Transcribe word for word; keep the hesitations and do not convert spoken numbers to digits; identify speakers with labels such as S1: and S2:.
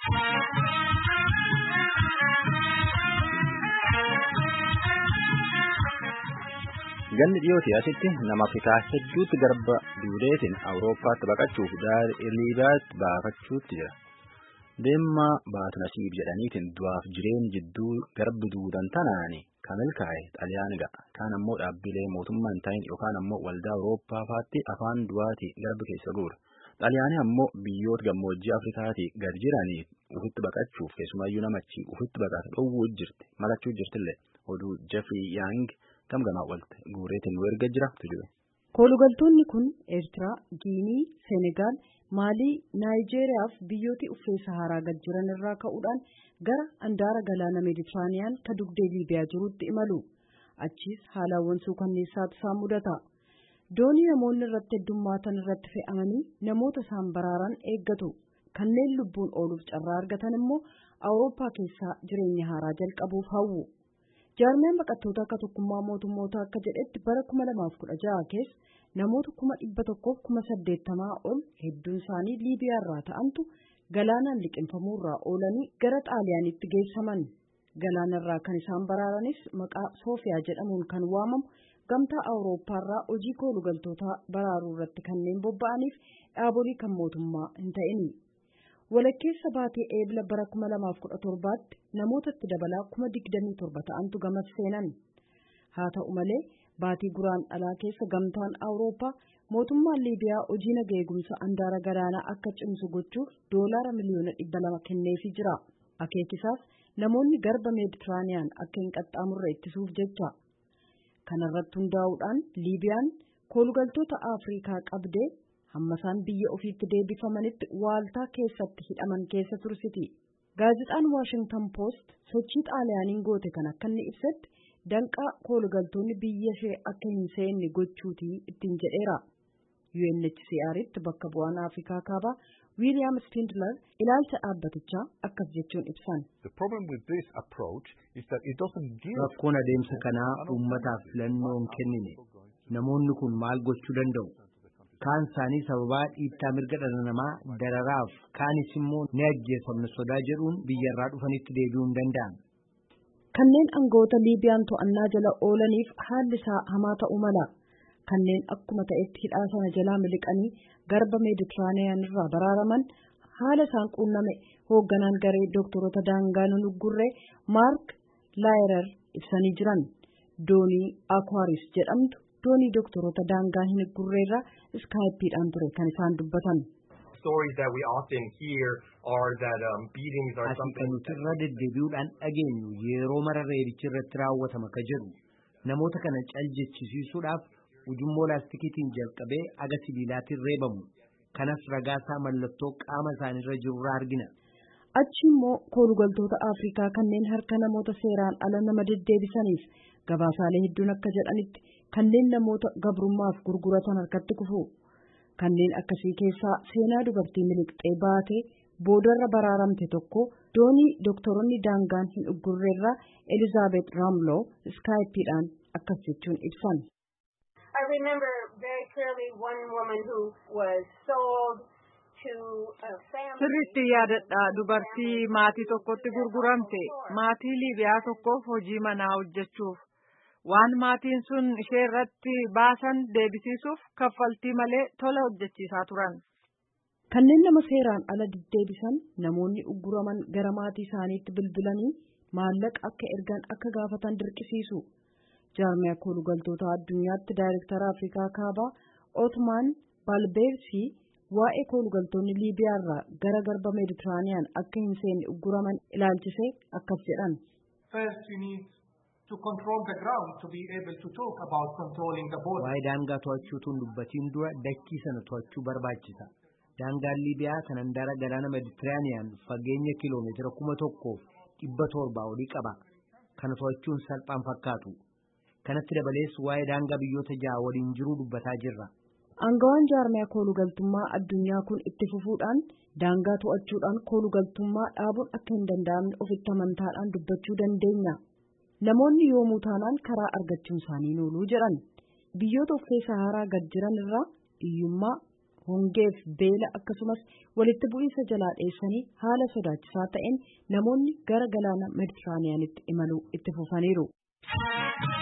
S1: Ganni dhiyooti asitti nama Afrikaa hedduutti garba duudeetiin Awurooppaatti baqachuuf Liibiyaatti baafachuutti jira. Deemma baatu nasiib jedhaniitiin du'aaf jireenya jidduu garbi duudan tanaani kan milkaa'e Xaaliyaani ga'a. Kaan ammoo dhaabbilee mootummaa hin ta'in yookaan ammoo waldaa Awurooppaa faatti afaan du'aati garbi keessa guura. Xaaliyaani ammoo biyyoota gammoojjii Afrikaatii gad jiranii ufitti baqachuuf keessumayyuu namachi ufitti baqata dhowwuu jirti malachuu jirtillee oduu Jeffrey Young gamgamaa walte guureetiin nu erga jira tujue.
S2: Koolugaltoonni kun Eertiraa, Giinii, Senegaal, Maalii, Naayijeeriyaa fi biyyooti uffee Saharaa gad jiran irraa ka'uudhaan gara andaara galaana Meeditiraaniyaan ka dugdee Liibiyaa jirutti imalu. Achiis haalawwan suukanneessaatu isaan mudata. Doonii namoonni irratti heddummaatan irratti fe'amanii namoota isaan baraaran eeggatu. Kanneen lubbuun ooluuf carraa argatan immoo Awurooppaa keessaa jireenya haaraa jalqabuuf hawwu. Jaarmiyaan baqattoota akka tokkummaa mootummoota akka jedhetti bara kuma lamaaf kudha jaha keessa namoota kuma dhibba tokkoof kuma saddeettamaa ol hedduun isaanii Liibiyaa irraa ta'antu galaanaan liqinfamuurraa oolanii gara Xaaliyaanitti geessaman. Galaana irraa kan isaan baraaranis maqaa Soofiyaa jedhamuun kan waamamu gamtaa Awurooppaarraa hojii koolugaltoota baraaruu irratti kanneen bobba'aniif dhaabolee kan mootummaa hin ta'ini. Walakkeessa baatee eebla bara kuma lamaaf kudha torbaatti namootatti dabalaa kuma digdamii torba ta'antu gamas seenan. Haa ta'u malee baatii guraan dhalaa keessa gamtaan Awurooppaa mootummaan Liibiyaa hojii naga eegumsa andaara galaanaa akka cimsu gochuuf doolaara miliyoona dhibba lama kenneefii jira. Akeekisaas namoonni garba Meeditiraaniyaan akka hin qaxxaamurre ittisuuf jecha. Kanarratti hundaa'uudhaan Liibiyaan koolugaltoota Afrikaa qabdee hammasaan biyya ofiitti deebifamanitti waaltaa keessatti hidhaman keessa tursiti. Gaazexaan Washington Post sochii Xaaliyaaniin goote kan akka inni ibsetti danqaa koolugaltoonni biyya ishee akka hin seenne gochuutii ittiin jedheera. U N H C R'tti bakka bu'aan Afrikaa kaabaa William Spindler ilaalcha dhaabbatichaa akkas jechuun ibsan.
S3: Rakkoon adeemsa kanaa uummataaf filannoo hin kennine. Namoonni kun maal gochuu danda'u? Kaan isaanii sababaa dhiittaa mirga dhala namaa dararaaf kaanis immoo ni ajjeefamna sodaa jedhuun biyyarraa dhufanitti deebi'uu hin danda'an.
S2: Kanneen aangawoota Liibiyaan to'annaa jala oolaniif haalli isaa hamaa ta'uu mala. Kanneen akkuma ta'etti hidhaa sana jalaa miliqanii garba Meeditiraaniyaan irraa baraaraman haala isaan quunname hoogganaan garee dooktorota daangaa hin uggurree Maark Laayerer ibsanii jiran. Doonii Aquarius jedhamtu doonii dooktorota daangaa hin uggurreerraa iskaayippiidhaan ture kan isaan dubbatan.
S3: Asii kan nuti irra deddeebi'uudhaan dhageenyu yeroo mara reebichi irratti raawwatama ka jedhu namoota kana caljechisiisuudhaaf ujummoo laastikiitiin jalqabee aga sibiilaatiin reebamu. Kanas ragaasaa mallattoo qaama isaaniirra jirurraa argina.
S2: Achi immoo koolugaltoota Afrikaa kanneen harka namoota seeraan ala nama deddeebisaniif gabaasaalee hedduun akka jedhanitti kanneen namoota gabrummaaf gurguratan harkatti kufu. Kanneen akkasii keessaa seenaa dubartii miliqxee baatee boodarra baraaramte tokko doonii dooktoronni daangaan hin uggurreerraa Elizaabeet Raamloo iskaayippiidhaan akkas jechuun ibsan.
S4: I remember very clearly one woman who was sold to a family.
S5: Sirriitti yaadadha dubartii maatii tokkotti gurguramte maatii Liibiyaa tokkoof hojii manaa hojjechuuf waan maatiin sun ishee irratti baasan deebisiisuuf kaffaltii malee tola hojjechiisaa turan.
S2: Kanneen nama seeraan ala deddeebisan namoonni ugguraman gara maatii isaaniitti bilbilanii maallaqa akka ergan akka gaafatan dirqisiisu. Jaarmiyaa koolugaltoota addunyaatti daayirektara Afrikaa kaabaa Otmaan Balbeersi waa'ee koolugaltoonni Liibiyaa irraa gara garba Meeditiraaniyaan akka hin seenne ugguraman ilaalchisee akkas jedhan.
S3: Waa'ee daangaa to'achuutuun dubbatiin dura dakkii sana to'achuu barbaachisa. Daangaan Liibiyaa kan handaara galaana Meeditiraaniyaan fageenya kiloomeetira kuma tokkoof dhibba torbaa olii qaba. Kana to'achuun salphaan fakkaatu. Kanatti dabalees waa'ee daangaa biyyoota ja'a waliin jiruu dubbataa jirra.
S2: Aangawaan jaarmiyaa koolugaltummaa addunyaa kun itti fufuudhaan daangaa to'achuudhaan koolugaltummaa dhaabuun akka hin danda'amne ofitti amantaadhaan dubbachuu dandeenya. Namoonni yoomuu taanaan karaa argachuun isaanii nooluu jedhan. Biyyoota uffee Saharaa gad jiran irraa hiyyummaa, hongeef beela akkasumas walitti bu'iinsa jalaa dheessanii haala sodaachisaa ta'een namoonni gara galaana Meeditiraaniyaanitti imaluu itti fufaniiru.